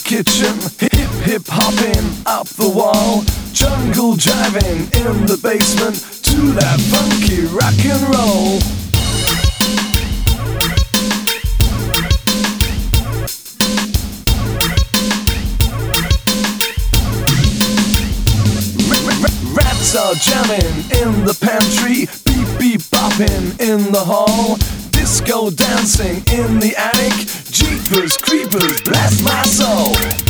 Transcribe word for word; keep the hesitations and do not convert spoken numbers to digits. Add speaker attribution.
Speaker 1: kitchen, hip hip hopping up the wall, jungle jiving in the basement to that funky rock and roll. Rats are jamming in the pantry, beep beep bopping in the hall, disco dancing in the attic, jeepers creepers bless my soul.